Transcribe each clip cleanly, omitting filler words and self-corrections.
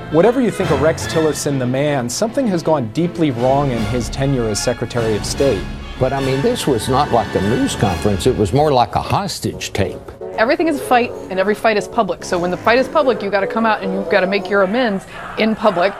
Whatever you think of Rex Tillerson, the man, something has gone deeply wrong in his tenure as Secretary of State. But I mean, this was not like a news conference. It was more like a hostage tape. Everything is a fight, and every fight is public. So when the fight is public, you've got to come out and you've got to make your amends in public.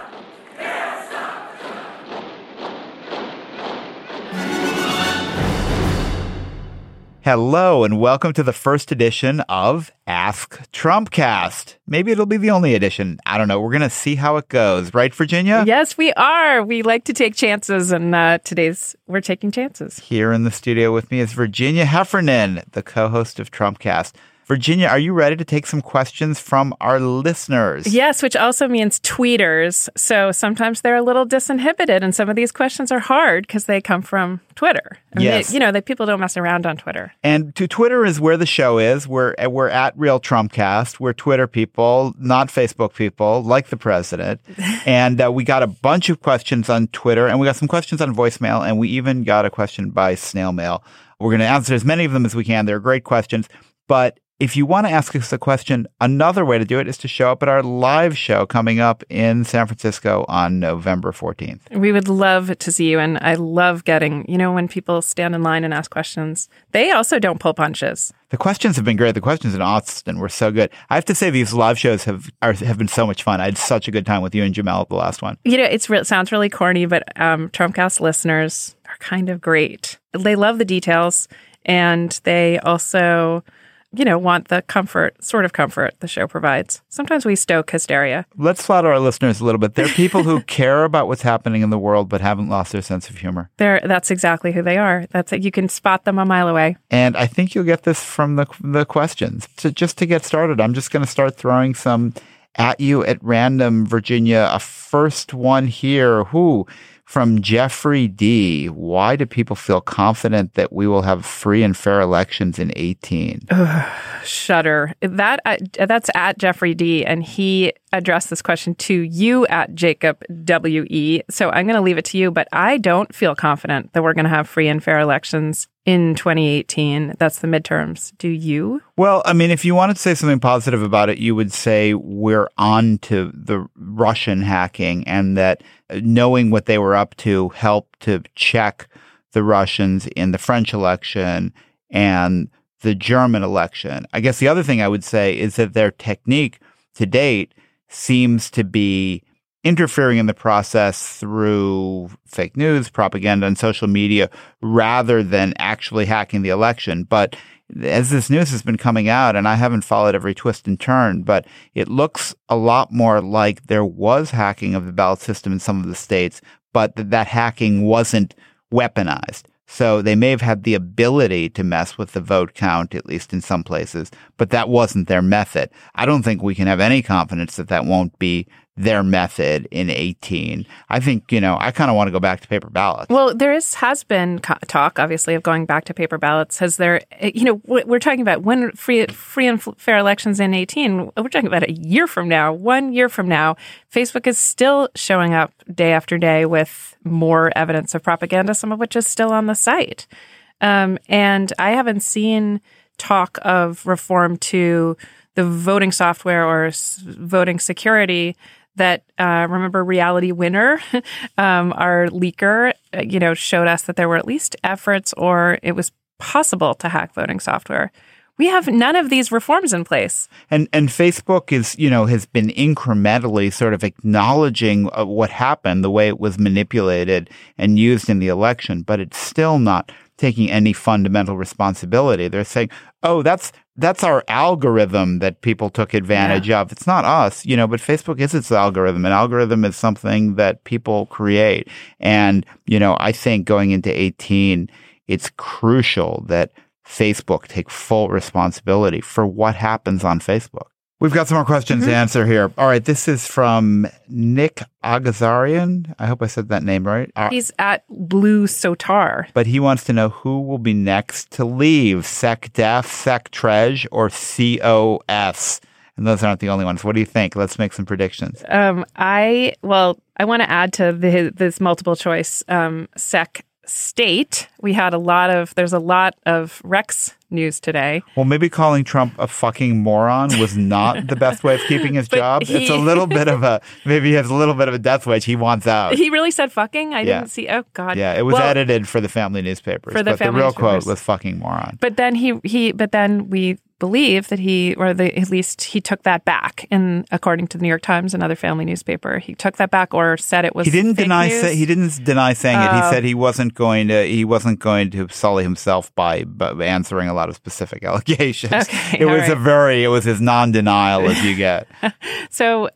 Hello, and welcome to the first edition of Ask Trumpcast. Maybe it'll be the only edition. I don't know. We're going to see how it goes. Right, Virginia? Yes, we are. We like to take chances, and we're taking chances. Here in the studio with me is Virginia Heffernan, the co-host of Trumpcast. Virginia, are you ready to take some questions from our listeners? Yes, which also means tweeters. So sometimes they're a little disinhibited, and some of these questions are hard because they come from Twitter. I mean, people don't mess around on Twitter. And Twitter is where the show is. We're at Real Trumpcast. We're Twitter people, not Facebook people, like the president. And we got a bunch of questions on Twitter, and we got some questions on voicemail, and we even got a question by snail mail. We're going to answer as many of them as we can. They're great questions, but if you want to ask us a question, another way to do it is to show up at our live show coming up in San Francisco on November 14th. We would love to see you. And I love getting, when people stand in line and ask questions, they also don't pull punches. The questions have been great. The questions in Austin were so good. I have to say these live shows have been so much fun. I had such a good time with you and Jamel at the last one. It sounds really corny, but Trumpcast listeners are kind of great. They love the details, and they also want the comfort the show provides. Sometimes we stoke hysteria. Let's flatter our listeners a little bit. They're people who care about what's happening in the world but haven't lost their sense of humor. That's exactly who they are. You can spot them a mile away. And I think you'll get this from the questions. So just to get started, I'm just going to start throwing some at you at random, Virginia. A first one here. From Jeffrey D. Why do people feel confident that we will have free and fair elections in 2018? Shudder. That's at Jeffrey D. And he addressed this question to you at Jacob W.E. So I'm going to leave it to you, but I don't feel confident that we're going to have free and fair elections in 2018. That's the midterms. Do you? Well, I mean, if you wanted to say something positive about it, you would say we're on to the Russian hacking, and that knowing what they were up to helped to check the Russians in the French election and the German election. I guess the other thing I would say is that their technique to date seems to be interfering in the process through fake news, propaganda, and social media rather than actually hacking the election. But as this news has been coming out, and I haven't followed every twist and turn, but it looks a lot more like there was hacking of the ballot system in some of the states, but that hacking wasn't weaponized. So they may have had the ability to mess with the vote count, at least in some places, but that wasn't their method. I don't think we can have any confidence that that won't be their method in 2018. I think, I kind of want to go back to paper ballots. Well, has been talk, obviously, of going back to paper ballots. Has there, we're talking about when free and fair elections in 2018. We're talking about a year from now, 1 year from now. Facebook is still showing up day after day with more evidence of propaganda, some of which is still on the site. And I haven't seen talk of reform to the voting software or voting security that, remember Reality Winner, our leaker, showed us that there were at least efforts or it was possible to hack voting software. We have none of these reforms in place. And Facebook is, has been incrementally sort of acknowledging what happened, the way it was manipulated and used in the election, but it's still not taking any fundamental responsibility. They're saying, oh, that's our algorithm that people took advantage of. It's not us, but Facebook is its algorithm. An algorithm is something that people create. And, I think going into 2018, it's crucial that Facebook take full responsibility for what happens on Facebook. We've got some more questions to answer here. All right, this is from Nick Agazarian. I hope I said that name right. He's at Blue Sotar. But he wants to know who will be next to leave, SecDef, SecTrej, or COS. And those aren't the only ones. What do you think? Let's make some predictions. I want to add to this multiple choice Sec State. There's a lot of Rex news today. Well, maybe calling Trump a fucking moron was not the best way of keeping his job. It's a little bit of maybe he has a little bit of a death wish. He wants out. He really said fucking? I didn't see. Oh, God. Yeah, it was edited for the family newspapers. But the real quote was fucking moron. But then but then we believe that at least he took that back. And according to the New York Times, another family newspaper, he took that back or said it was. He didn't fake deny. news. He didn't deny saying it. He said he wasn't going to. He wasn't going to sully himself by answering a lot of specific allegations. Okay, it was as non-denial as you get. So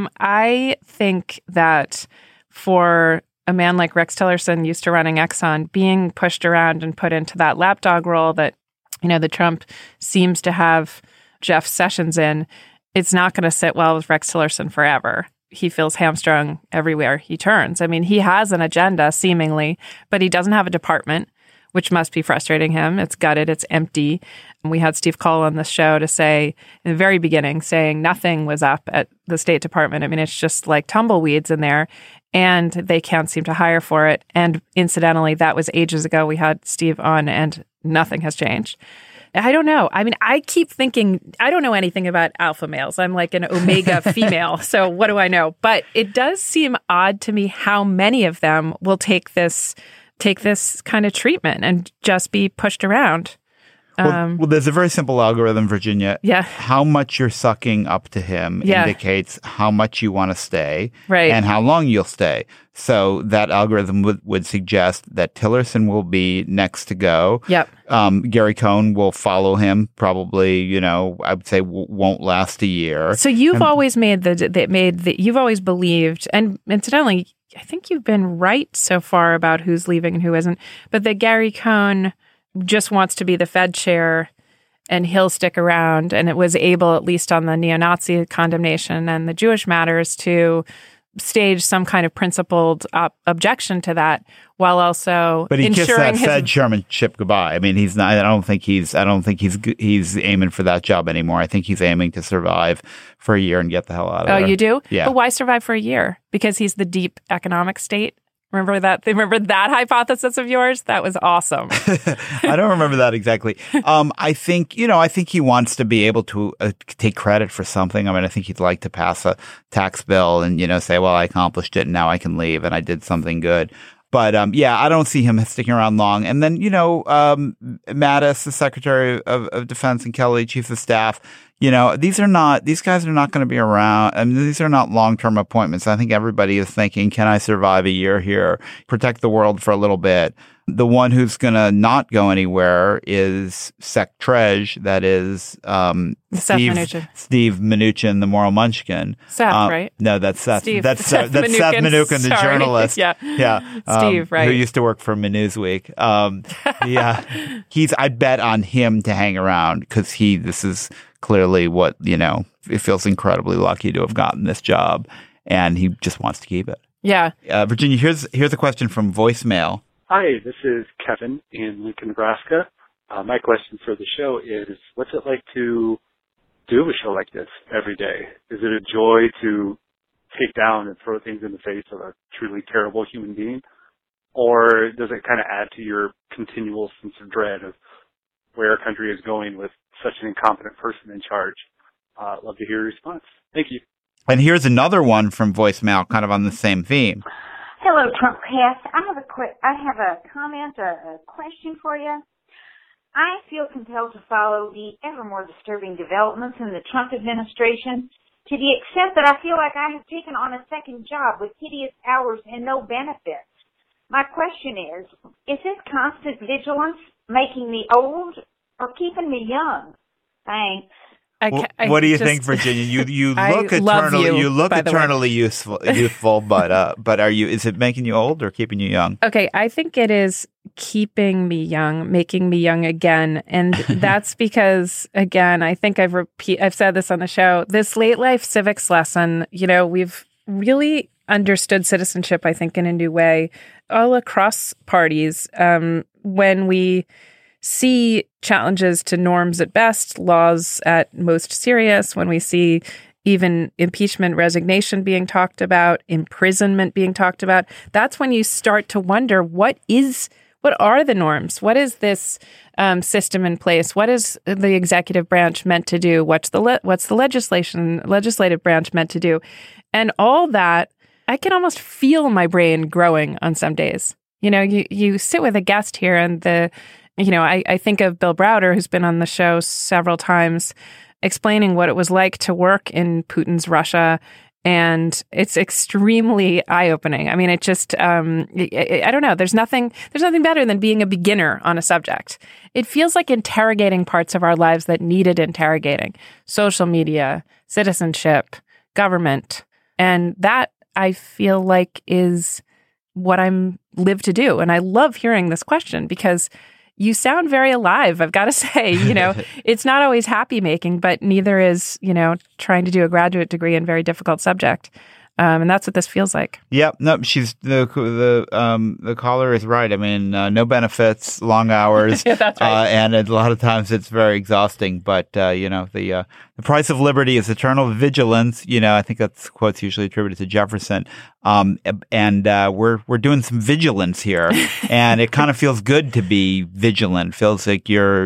I think that for a man like Rex Tillerson, used to running Exxon, being pushed around and put into that lapdog role that the Trump seems to have Jeff Sessions in, it's not going to sit well with Rex Tillerson forever. He feels hamstrung everywhere he turns. I mean, he has an agenda, seemingly, but he doesn't have a department, which must be frustrating him. It's gutted. It's empty. And we had Steve Cole on the show to say, in the very beginning, saying nothing was up at the State Department. I mean, it's just like tumbleweeds in there, and they can't seem to hire for it. And incidentally, that was ages ago. We had Steve on, and nothing has changed. I don't know. I mean, I keep thinking, I don't know anything about alpha males. I'm like an omega female. So what do I know? But it does seem odd to me how many of them will take this kind of treatment and just be pushed around. Well, there's a very simple algorithm, Virginia. Yeah. How much you're sucking up to him indicates how much you want to stay and how long you'll stay. So that algorithm would suggest that Tillerson will be next to go. Yep. Gary Cohn will follow him, probably, I would say won't last a year. So you've always you've always believed, and incidentally, I think you've been right so far about who's leaving and who isn't, but that Gary Cohn just wants to be the Fed chair and he'll stick around, and it was able, at least on the neo-Nazi condemnation and the Jewish matters, to stage some kind of principled objection to that, while also but he kissed ensuring that Fed chairmanship goodbye. I mean, he's not. I don't think he's aiming for that job anymore. I think he's aiming to survive for a year and get the hell out of there. Oh, you do? Yeah. But why survive for a year? Because he's the deep economic state. Remember that hypothesis of yours? That was awesome. I don't remember that exactly. I think he wants to be able to take credit for something. I mean, I think he'd like to pass a tax bill and, say, well, I accomplished it and now I can leave and I did something good. But, I don't see him sticking around long. And then, Mattis, the Secretary of Defense, and Kelly, Chief of Staff, these guys are not going to be around. I mean, these are not long-term appointments. I think everybody is thinking, can I survive a year here, protect the world for a little bit? The one who's going to not go anywhere is Sec Trej, that is Steve Mnuchin, the moral munchkin. Seth, right? No, that's Seth. Steve, that's Seth Mnuchin, the journalist. Yeah. Steve, right? Who used to work for Newsweek. I bet on him to hang around because this is clearly what, it feels incredibly lucky to have gotten this job, and he just wants to keep it. Yeah. Virginia, here's a question from voicemail. Hi, this is Kevin in Lincoln, Nebraska. My question for the show is, what's it like to do a show like this every day? Is it a joy to take down and throw things in the face of a truly terrible human being? Or does it kind of add to your continual sense of dread of where our country is going with such an incompetent person in charge? Love to hear your response. Thank you. And here's another one from voicemail, kind of on the same theme. Hello, Trumpcast. I have a comment or a question for you. I feel compelled to follow the ever more disturbing developments in the Trump administration to the extent that I feel like I have taken on a second job with hideous hours and no benefits. My question is this constant vigilance making me old or keeping me young? Thanks. What do you think, Virginia? You look eternally youthful, but is it making you old or keeping you young? Okay, I think it is keeping me young, making me young again, and that's because, again, I think I've said this on the show. This late life civics lesson, we've really understood citizenship, I think, in a new way, all across parties. When we see challenges to norms at best, laws at most serious, when we see even impeachment, resignation being talked about, imprisonment being talked about, that's when you start to wonder what is what are the norms? What is this system in place? What is the executive branch meant to do? What's the legislative branch meant to do? And all that, I can almost feel my brain growing on some days. You sit with a guest here and I think of Bill Browder, who's been on the show several times, explaining what it was like to work in Putin's Russia. And it's extremely eye-opening. I mean, it just, I don't know. There's nothing better than being a beginner on a subject. It feels like interrogating parts of our lives that needed interrogating. Social media, citizenship, government. And that, I feel like, is what I'm live to do. And I love hearing this question because you sound very alive, I've got to say. It's not always happy making, but neither is, trying to do a graduate degree in a very difficult subject. And that's what this feels like. Yep. No, she's the caller is right. I mean, no benefits, long hours. Yeah, that's right. And a lot of times it's very exhausting. But, the price of liberty is eternal vigilance. I think that's quotes usually attributed to Jefferson. We're doing some vigilance here, and it kind of feels good to be vigilant. Feels like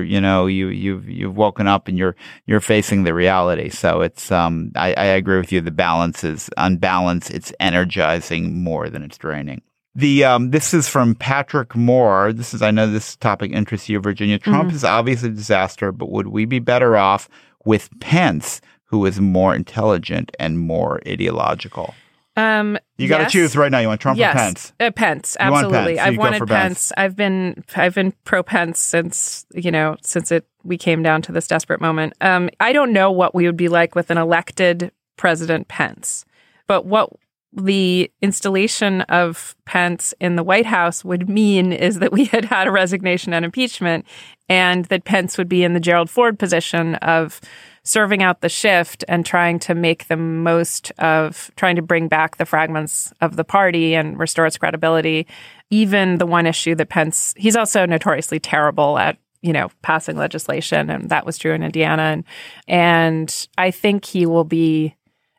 you've woken up and you're facing the reality. So it's I agree with you. The balance is unbalanced. It's energizing more than it's draining. This is from Patrick Moore. I know this topic interests you, Virginia. Trump is obviously a disaster, but would we be better off with Pence, who is more intelligent and more ideological? You got to choose right now. You want Trump or Pence? Pence, absolutely. Pence, so I've wanted Pence. I've been pro Pence since we came down to this desperate moment. I don't know what we would be like with an elected President Pence, but what the installation of Pence in the White House would mean is that we had a resignation and impeachment, and that Pence would be in the Gerald Ford position of serving out the shift and trying to make the most of trying to bring back the fragments of the party and restore its credibility. Even the one issue that Pence, he's also notoriously terrible at, passing legislation, and that was true in Indiana. And I think he will be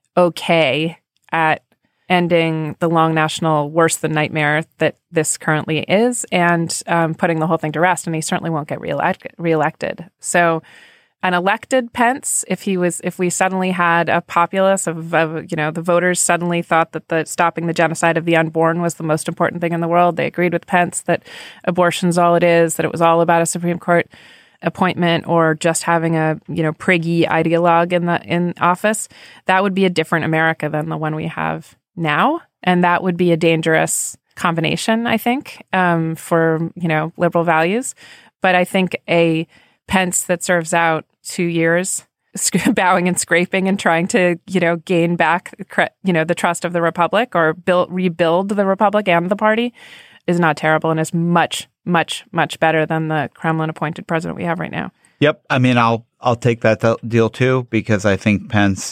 okay at ending the long national worse than nightmare that this currently is, and putting the whole thing to rest. And he certainly won't get reelected. So an elected Pence, if we suddenly had a populace of the voters suddenly thought that stopping the genocide of the unborn was the most important thing in the world. They agreed with Pence that abortion's all it is, that it was all about a Supreme Court appointment or just having a priggy ideologue in office. That would be a different America than the one we have now, and that would be a dangerous combination, I think, for liberal values. But I think a Pence that serves out 2 years bowing and scraping and trying to gain back the trust of the Republic or rebuild the Republic and the party is not terrible, and is much, much, much better than the Kremlin-appointed president we have right now. Yep. I mean, I'll take that deal too, because I think Pence,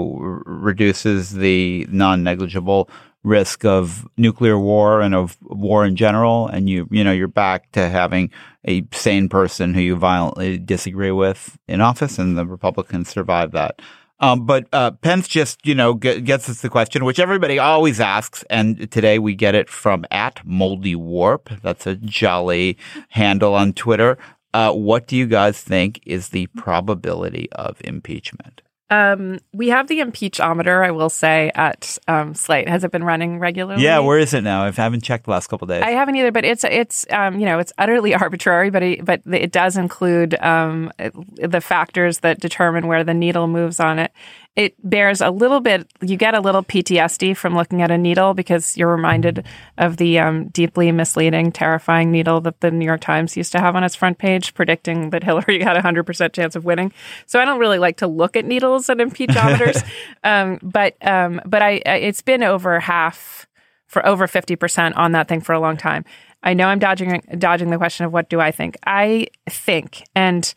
reduces the non-negligible risk of nuclear war and of war in general. And you're back to having a sane person who you violently disagree with in office, and the Republicans survive that. But Pence just, gets us the question, which everybody always asks. And today we get it from @MoldyWarp. That's a jolly handle on Twitter. What do you guys think is the probability of impeachment? We have the impeachometer, I will say, at Slate. Has it been running regularly? Yeah, where is it now? I haven't checked the last couple of days. I haven't either, but it's utterly arbitrary, but it does include the factors that determine where the needle moves on it. It bears a little bit, you get a little PTSD from looking at a needle, because you're reminded of the deeply misleading, terrifying needle that the New York Times used to have on its front page, predicting that Hillary had a 100% chance of winning. So I don't really like to look at needles and impeachometers, but it's been over half, for over 50% on that thing for a long time. I know I'm dodging the question of what do I think. I think, and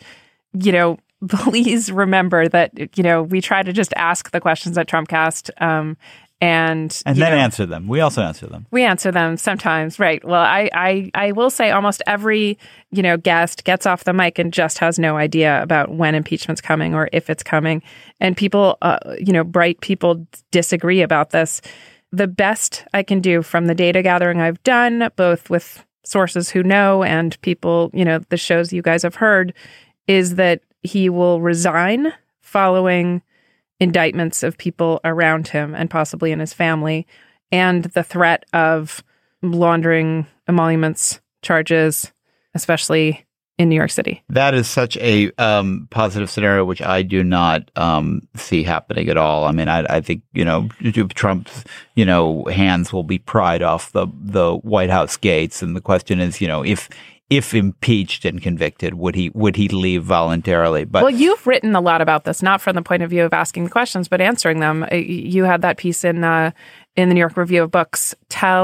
please remember that, we try to just ask the questions at Trumpcast, and then answer them. We also answer them. We answer them sometimes, right? Well, I will say almost every guest gets off the mic and just has no idea about when impeachment's coming or if it's coming, and people, bright people disagree about this. The best I can do from the data gathering I've done, both with sources who know and people, the shows you guys have heard, is that he will resign following indictments of people around him and possibly in his family, and the threat of laundering emoluments charges, especially in New York City. That is such a positive scenario, which I do not see happening at all. I mean, I think, Trump's, hands will be pried off the White House gates. And the question is, if impeached and convicted, would he leave voluntarily? But well, you've written a lot about this, not from the point of view of asking the questions, but answering them. You had that piece in the New York Review of Books.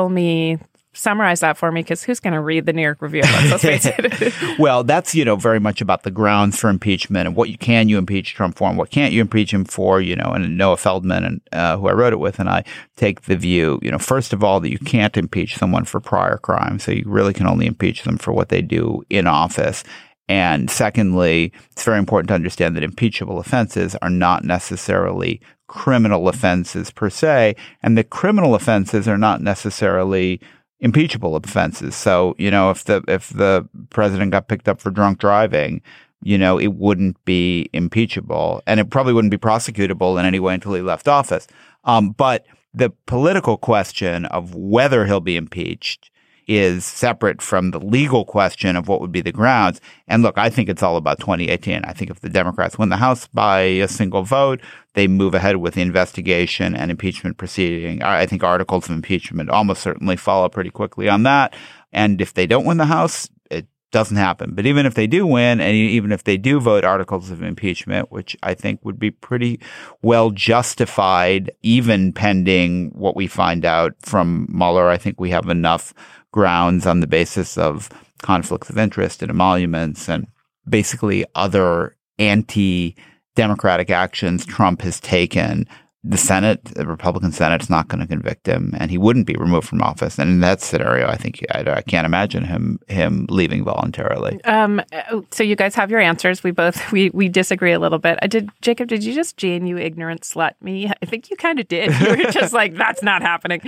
Summarize that for me, because who's going to read the New York Review of Books? Let's face it. Well, that's, very much about the grounds for impeachment and what can you impeach Trump for and what can't you impeach him for, and Noah Feldman, who I wrote it with, and I take the view, first of all, that you can't impeach someone for prior crimes. So you really can only impeach them for what they do in office. And secondly, it's very important to understand that impeachable offenses are not necessarily criminal offenses per se, and the criminal offenses are not necessarily impeachable offenses. So, if the president got picked up for drunk driving, it wouldn't be impeachable, and it probably wouldn't be prosecutable in any way until he left office. But the political question of whether he'll be impeached is separate from the legal question of what would be the grounds. And look, I think it's all about 2018. I think if the Democrats win the House by a single vote, they move ahead with the investigation and impeachment proceeding. I think articles of impeachment almost certainly follow pretty quickly on that. And if they don't win the House, it doesn't happen. But even if they do win, and even if they do vote articles of impeachment, which I think would be pretty well justified, even pending what we find out from Mueller, I think we have enough grounds on the basis of conflicts of interest and emoluments and basically other anti-democratic actions Trump has taken. The Republican Senate, is not going to convict him, and he wouldn't be removed from office. And in that scenario, I think I can't imagine him leaving voluntarily. So you guys have your answers. We disagree a little bit. Jacob, did you just Jane, you ignorant slut me? I think you kind of did. You were just like, that's not happening.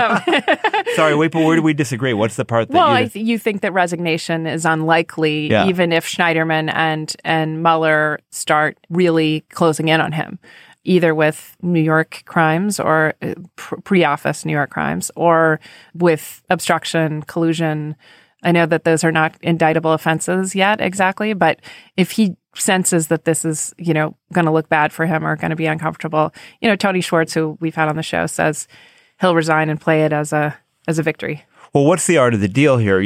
Sorry, wait, but where do we disagree? What's the part that you think that resignation is unlikely, even if Schneiderman and Mueller start really closing in on him, either with New York crimes or pre-office New York crimes, or with obstruction, collusion. I know that those are not indictable offenses yet exactly, but if he senses that this is, going to look bad for him or going to be uncomfortable, Tony Schwartz, who we've had on the show, says he'll resign and play it as a victory. Well, what's the art of the deal here?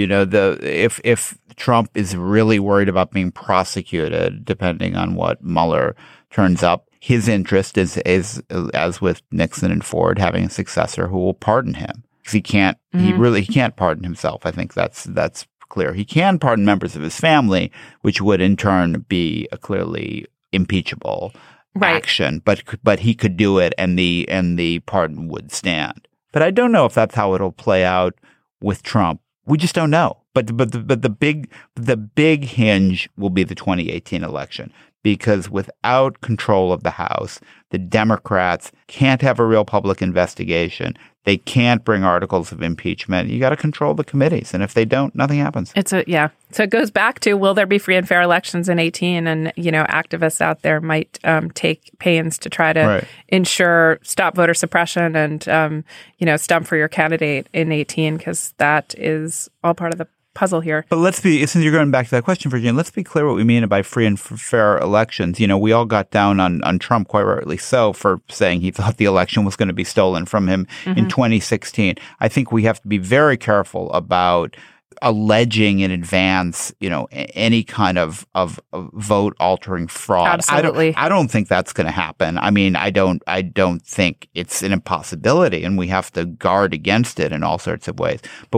If Trump is really worried about being prosecuted, depending on what Mueller turns up, his interest is as with Nixon and Ford, having a successor who will pardon him. Because he can't pardon himself. I think that's clear. He can pardon members of his family, which would in turn be a clearly impeachable action. But he could do it, and the pardon would stand. But I don't know if that's how it'll play out with Trump. We just don't know. But the big hinge will be the 2018 election. Because without control of the House, the Democrats can't have a real public investigation. They can't bring articles of impeachment. You got to control the committees. And if they don't, nothing happens. So it goes back to, will there be free and fair elections in 2018? And, activists out there might take pains to try to ensure stop voter suppression and, stump for your candidate in 2018, because that is all part of the puzzle here. But since you're going back to that question, Virginia, let's be clear what we mean by free and fair elections. We all got down on Trump, quite rightly so, for saying he thought the election was going to be stolen from him in 2016. I think we have to be very careful about alleging in advance, any kind of vote altering fraud. Absolutely. I don't think that's going to happen. I mean, I don't think it's an impossibility, and we have to guard against it in all sorts of ways. But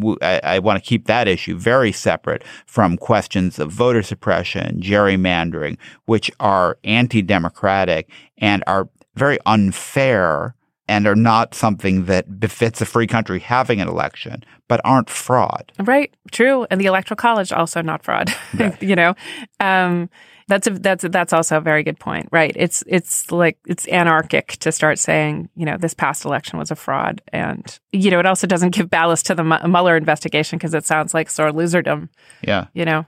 I want to keep that issue very separate from questions of voter suppression, gerrymandering, which are anti-democratic and are very unfair and are not something that befits a free country having an election, but aren't fraud. Right. True. And the Electoral College, also not fraud. Right. That's also a very good point, right? It's like it's anarchic to start saying, this past election was a fraud, and it also doesn't give ballast to the Mueller investigation because it sounds like sore loserdom. Yeah,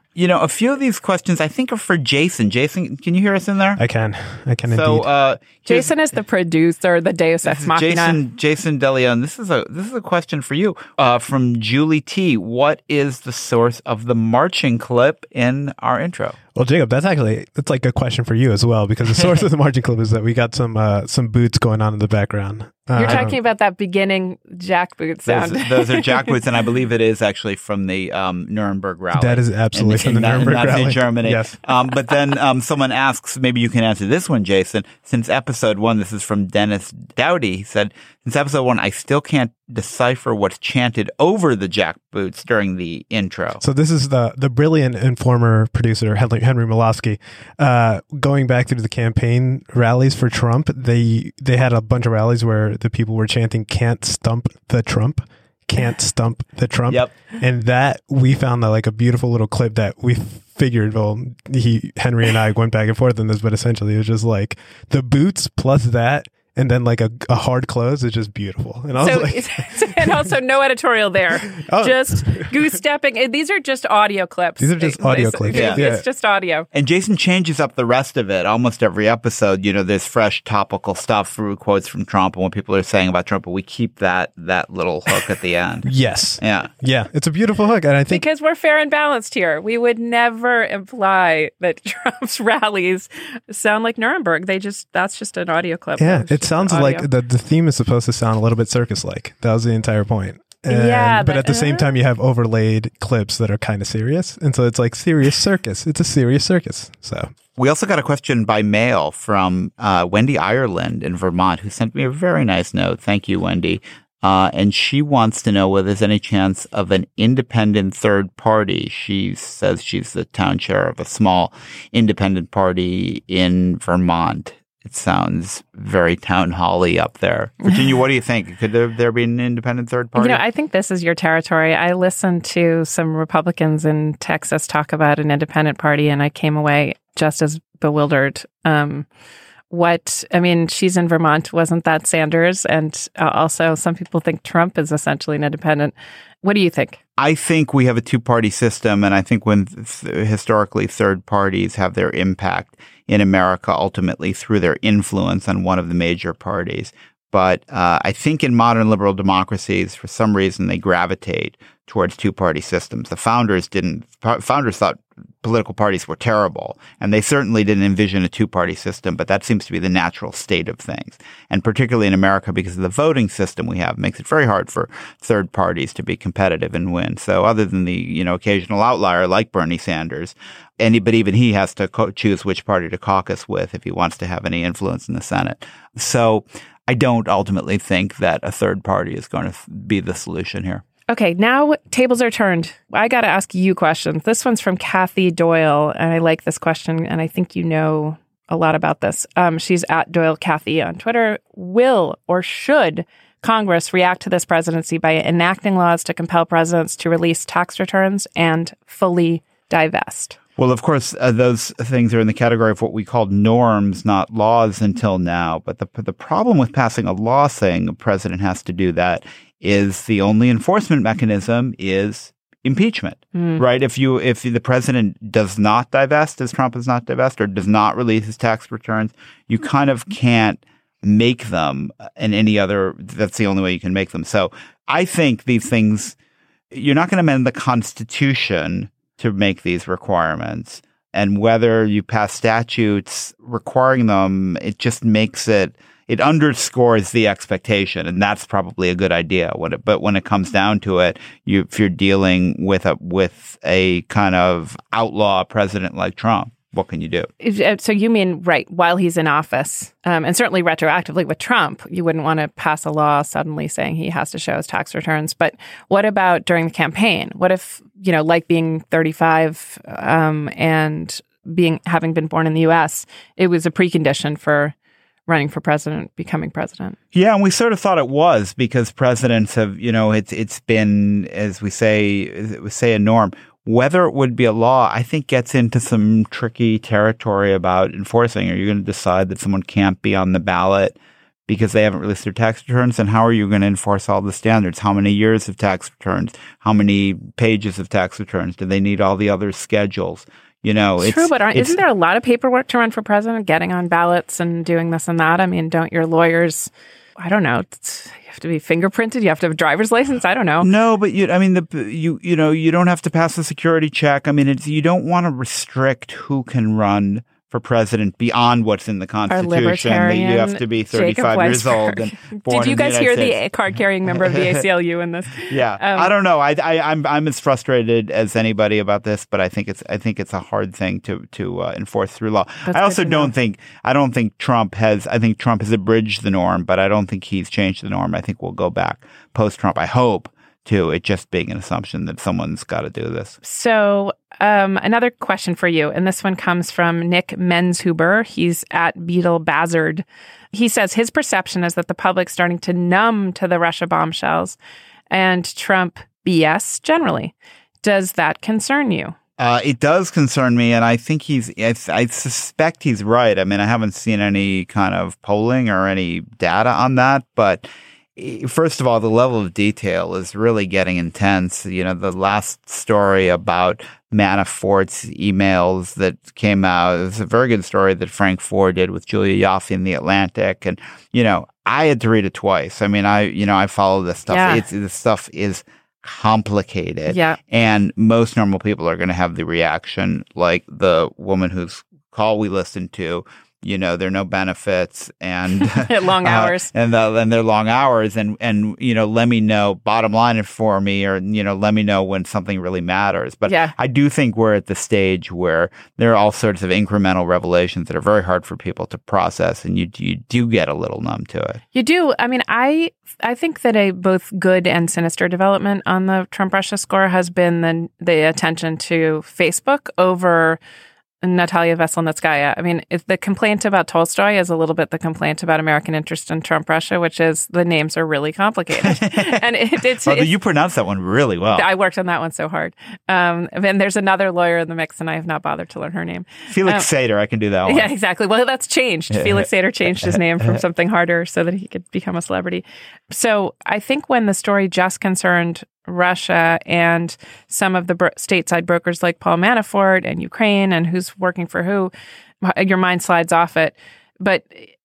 a few of these questions I think are for Jason. Jason, can you hear us in there? I can indeed. So Jason is the producer, the Deus Ex Machina. Jason DeLeon. This is a question for you from Julie T. What is the source of the marching clip in our intro? Well, Jacob, that's like a question for you as well, because the source of the marching clip is that we got some boots going on in the background. You're talking about that beginning jack boot sound. Those are jack boots, and I believe it is actually from the Nuremberg rally. That is absolutely from the Nuremberg rally. Nazi Germany. Yes. But then someone asks, maybe you can answer this one, Jason. Since episode 1, this is from Dennis Dowdy. He said, since episode 1, I still can't decipher what's chanted over the jack boots during the intro. So this is the brilliant and former producer, Henry Molosky, going back through the campaign rallies for Trump. They had a bunch of rallies where the people were chanting, "Can't stump the Trump." Can't stump the Trump. Yep. And that we found like a beautiful little clip that we figured, Henry and I went back and forth on this, but essentially it was just like the boots plus that, and then like a hard close is just beautiful. And I was like, and also no editorial there. Oh. Just goose stepping. These are just audio clips. These are just audio clips. Yeah. It's just audio. And Jason changes up the rest of it almost every episode. There's fresh topical stuff through quotes from Trump and what people are saying about Trump, but we keep that little hook at the end. Yes. Yeah. Yeah. It's a beautiful hook. And I think because we're fair and balanced here, we would never imply that Trump's rallies sound like Nuremberg. That's just an audio clip. Yeah. It sounds like the theme is supposed to sound a little bit circus-like. That was the entire point. But at the same time, you have overlaid clips that are kind of serious. And so it's like serious circus. It's a serious circus. So we also got a question by mail from Wendy Ireland in Vermont, who sent me a very nice note. Thank you, Wendy. And she wants to know whether there's any chance of an independent third party. She says she's the town chair of a small independent party in Vermont. It sounds very town hall-y up there. Virginia, what do you think? Could there be an independent third party? I think this is your territory. I listened to some Republicans in Texas talk about an independent party, and I came away just as bewildered. She's in Vermont. Wasn't that Sanders? And also some people think Trump is essentially an independent. What do you think? I think we have a two-party system, and I think when historically third parties have their impact in America ultimately through their influence on one of the major parties. But I think in modern liberal democracies, for some reason, they gravitate towards two-party systems. The founders didn't. Founders thought political parties were terrible, and they certainly didn't envision a two-party system, but that seems to be the natural state of things. And particularly in America, because of the voting system we have, makes it very hard for third parties to be competitive and win. So other than the, occasional outlier like Bernie Sanders, but even he has to choose which party to caucus with if he wants to have any influence in the Senate. So I don't ultimately think that a third party is going to be the solution here. Okay, now tables are turned. I got to ask you questions. This one's from Kathy Doyle, and I like this question, and I think you know a lot about this. She's at Doyle Kathy on Twitter. Will or should Congress react to this presidency by enacting laws to compel presidents to release tax returns and fully divest? Well, of course, those things are in the category of what we called norms, not laws until now. But the problem with passing a law saying a president has to do that is the only enforcement mechanism is impeachment, right? If the president does not divest, as Trump does not divest, or does not release his tax returns, you kind of can't make them in any other. That's the only way you can make them. So I think these things, you're not going to amend the Constitution to make these requirements. And whether you pass statutes requiring them, it just makes it underscores the expectation. And that's probably a good idea. But when it comes down to it, if you're dealing with a kind of outlaw president like Trump, what can you do? So you mean, right, while he's in office, and certainly retroactively with Trump, you wouldn't want to pass a law suddenly saying he has to show his tax returns. But what about during the campaign? What if, like being 35 and having been born in the U.S., it was a precondition for running for president, becoming president? Yeah, and we sort of thought it was because presidents have, it's been, as we say a norm. whether it would be a law, I think gets into some tricky territory about enforcing. Are you going to decide that someone can't be on the ballot because they haven't released their tax returns? And how are you going to enforce all the standards? How many years of tax returns? How many pages of tax returns? Do they need all the other schedules? It's true, but isn't there a lot of paperwork to run for president, getting on ballots and doing this and that? I mean, don't your lawyers, I don't know, you have to be fingerprinted? You have to have a driver's license? I don't know. No, but you don't have to pass a security check. I mean, you don't want to restrict who can run for president beyond what's in the Constitution. That you have to be 35 years old and born. Did you guys in the hear United States. The card-carrying member of the ACLU in this? Yeah, I don't know. I'm as frustrated as anybody about this, but I think it's a hard thing to enforce through law. That's I also don't think Trump has. I think Trump has abridged the norm, but I don't think he's changed the norm. I think we'll go back post-Trump. I hope to it just being an assumption that someone's got to do this. So another question for you, and this one comes from Nick Menshuber. He's at Beetle Bazard. He says his perception is that the public's starting to numb to the Russia bombshells and Trump BS generally. Does that concern you? It does concern me, and I think I suspect he's right. I mean, I haven't seen any kind of polling or any data on that, but first of all, the level of detail is really getting intense. The last story about Manafort's emails that came out, it was a very good story that Frank Ford did with Julia Yaffe in The Atlantic. And, I had to read it twice. I mean, I follow this stuff. Yeah. This stuff is complicated. Yeah. And most normal people are going to have the reaction like the woman whose call we listened to. There are no benefits and long hours and they're long hours and let me know, bottom line for me, or let me know when something really matters. But yeah. I do think we're at the stage where there are all sorts of incremental revelations that are very hard for people to process, and you do get a little numb to it. You do. I mean, I think that a both good and sinister development on the Trump-Russia score has been the attention to Facebook over Natalia Veselnitskaya. I mean, the complaint about Tolstoy is a little bit the complaint about American interest in Trump-Russia, which is the names are really complicated. And you pronounced that one really well. I worked on that one so hard. And there's another lawyer in the mix, and I have not bothered to learn her name. Felix Sater, I can do that one. Yeah, exactly. Well, that's changed. Felix Sater changed his name from something harder so that he could become a celebrity. So I think when the story just concerned Russia and some of the stateside brokers like Paul Manafort and Ukraine and who's working for who, your mind slides off it. But,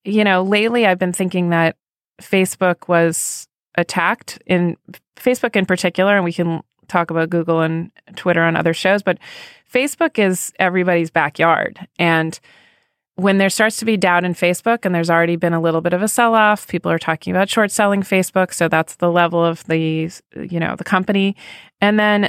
lately I've been thinking that Facebook was attacked, in Facebook in particular, and we can talk about Google and Twitter on other shows, but Facebook is everybody's backyard. And when there starts to be doubt in Facebook, and there's already been a little bit of a sell-off, people are talking about short selling Facebook. So that's the level of the company. And then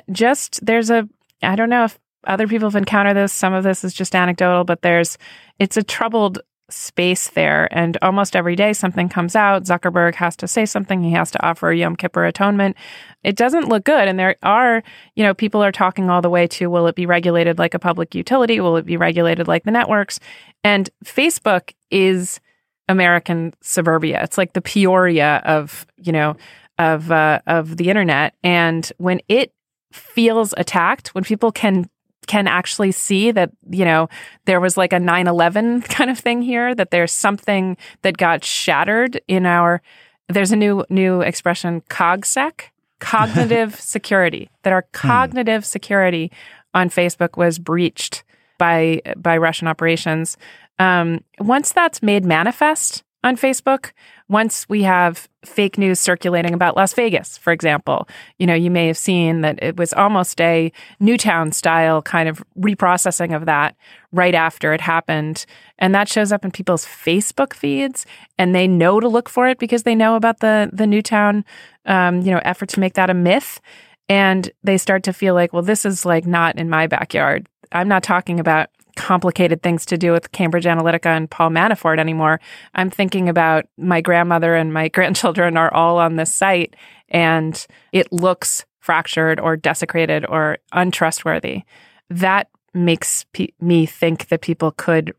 I don't know if other people have encountered this. Some of this is just anecdotal, but it's a troubled space there. And almost every day something comes out. Zuckerberg has to say something. He has to offer a Yom Kippur atonement. It doesn't look good. And there are, people are talking all the way to, will it be regulated like a public utility? Will it be regulated like the networks? And Facebook is American suburbia. It's like the Peoria of the internet. And when it feels attacked, when people can actually see that, there was like a 9/11 kind of thing here, that there's something that got shattered there's a new expression, CogSec, cognitive security, that our cognitive security on Facebook was breached by Russian operations. Once that's made manifest on Facebook, once we have fake news circulating about Las Vegas, for example, you may have seen that it was almost a Newtown style kind of reprocessing of that right after it happened. And that shows up in people's Facebook feeds, and they know to look for it because they know about the Newtown, effort to make that a myth. And they start to feel like, well, this is like not in my backyard. I'm not talking about complicated things to do with Cambridge Analytica and Paul Manafort anymore. I'm thinking about my grandmother and my grandchildren are all on this site, and it looks fractured or desecrated or untrustworthy. That makes me think that people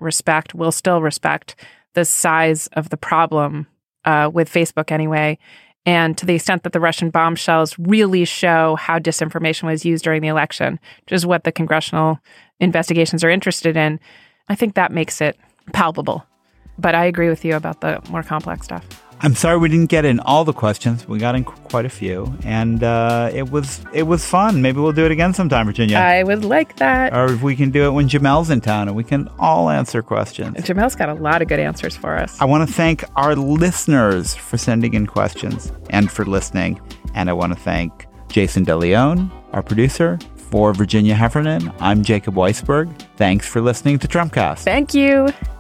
will still respect the size of the problem with Facebook anyway. And to the extent that the Russian bombshells really show how disinformation was used during the election, which is what the congressional investigations are interested in, I think that makes it palpable. But I agree with you about the more complex stuff. I'm sorry we didn't get in all the questions. We got in quite a few, and it was fun. Maybe we'll do it again sometime, Virginia. I would like that. Or if we can do it when Jamel's in town, and we can all answer questions. Jamel's got a lot of good answers for us. I want to thank our listeners for sending in questions and for listening. And I want to thank Jason DeLeon, our producer. For Virginia Heffernan, I'm Jacob Weisberg. Thanks for listening to Trumpcast. Thank you.